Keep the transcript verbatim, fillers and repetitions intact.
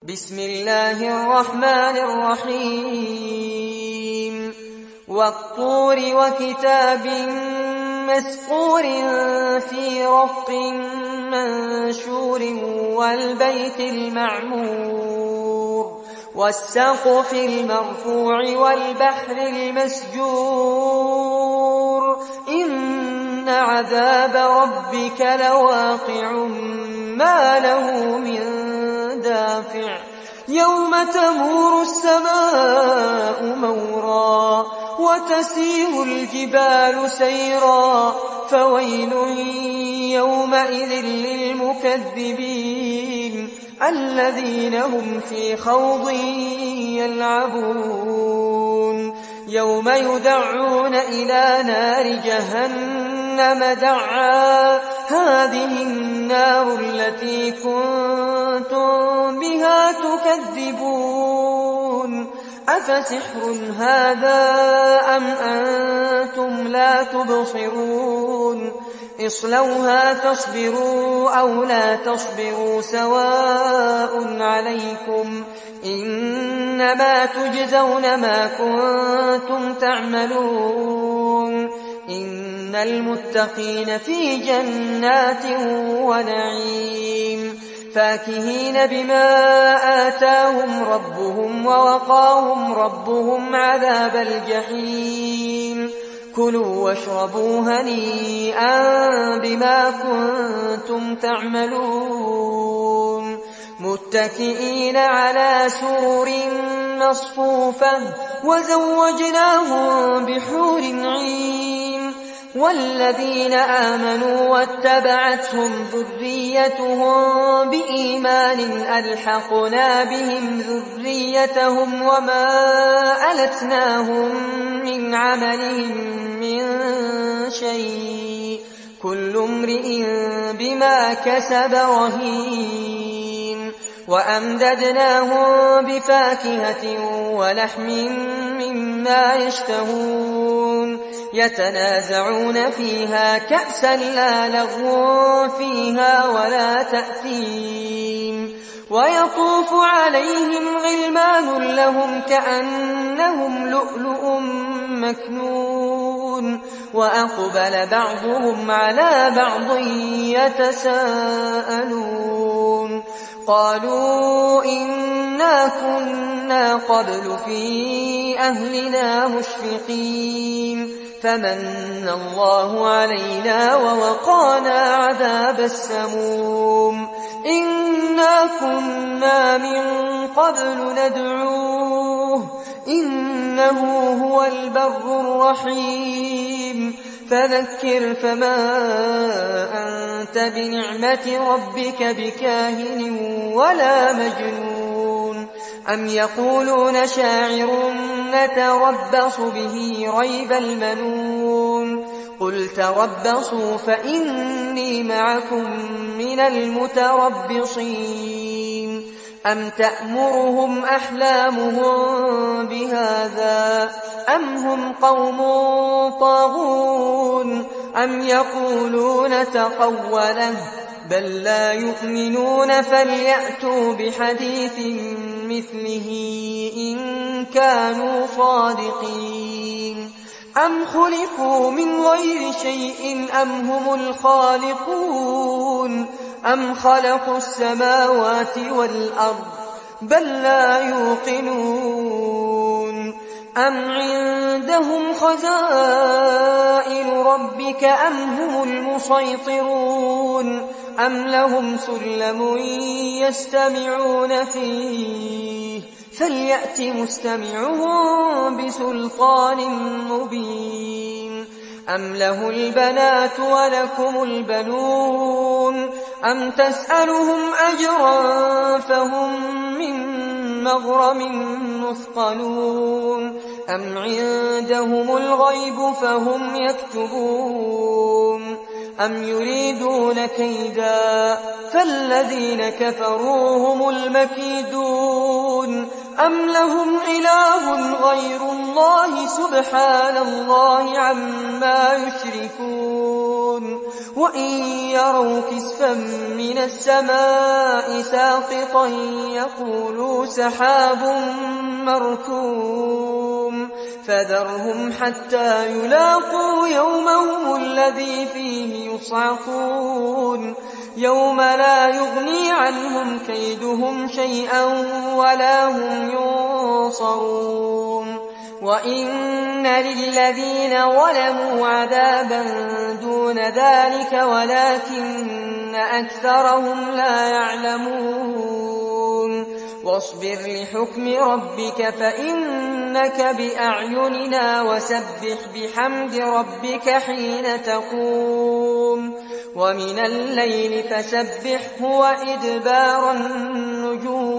بسم الله الرحمن الرحيم والطور وكتاب مسطور في رق منشور والبيت المعمور والسقف المرفوع والبحر المسجور إن عذاب ربك لواقع ما له من دافع يوم تمور السماء مورا وتسير الجبال سيرا فويل يومئذ للمكذبين الذين هم في خوض يلعبون يوم يدعون إلى نار جهنم دعا هذه النار التي كنتم بها تكذبون أفسحر هذا أم أنتم لا تبصرون اصلوها تصبروا أو لا تصبروا سواء عليكم إنما تجزون ما كنتم تعملون إن المتقين في جنات ونعيم فاكهين بما آتاهم ربهم ووقاهم ربهم عذاب الجحيم كلوا واشربوا هنيئا بما كنتم تعملون متكئين على سرر مصفوفة وزوجناهم بحور عين والذين آمنوا واتبعتهم ذريتهم بإيمان ألحقنا بهم ذريتهم وما ألتناهم من عملهم من شيء كل امرئ بما كسب رهين وأمددناهم بفاكهة ولحم مما يشتهون يتنازعون فيها كأسا لا لغو فيها ولا تأثيم ويطوف عليهم غلمان لهم كأنهم لؤلؤ مكنون وأقبل بعضهم على بعض يتساءلون قالوا إنا كنا قبل في أهلنا مشفقين فمن الله علينا ووقانا عذاب السموم إنا كنا من قبل ندعوه إنه هو البر الرحيم فذكر فما أنت بنعمة ربك بكاهن ولا مجنون أم يقولون شاعر نتربص به ريب المنون قل تربصوا فإني معكم من المتربصين أم تأمرهم أحلامهم بهذا أم هم قوم طاغون أم يقولون تقوله بل لا يؤمنون فليأتوا بحديث مثله إن كانوا صادقين أم خلقوا من غير شيء أم هم الخالقون أم خلقوا السماوات والأرض بل لا يوقنون أم عندهم خزائن ربك أم هم المسيطرون أم لهم سلم يستمعون فيه فليأت مستمعهم بسلطان مبين أم له البنات ولكم البنون أم تسألهم أجرا فهم من مغرم مثقلون أم عندهم الغيب فهم يكتبون أم يريدون كيدا فالذين كفروا هم المكيدون أم لهم إله غير الله سبحان الله عما يشركون وإن يروا كسفا من السماء ساقطا يقولوا سحاب مركوم فذرهم حتى يلاقوا يومهم الذي فيه يصعقون يوم لا يغني عنهم كيدهم شيئا ولا هم ينصرون وإن للذين ظلموا عذابا دون ذلك ولكن أكثرهم لا يعلمون واصبر لحكم ربك فإنك بأعيننا وسبح بحمد ربك حين تقوم ومن الليل فسبحه وإدبار النجوم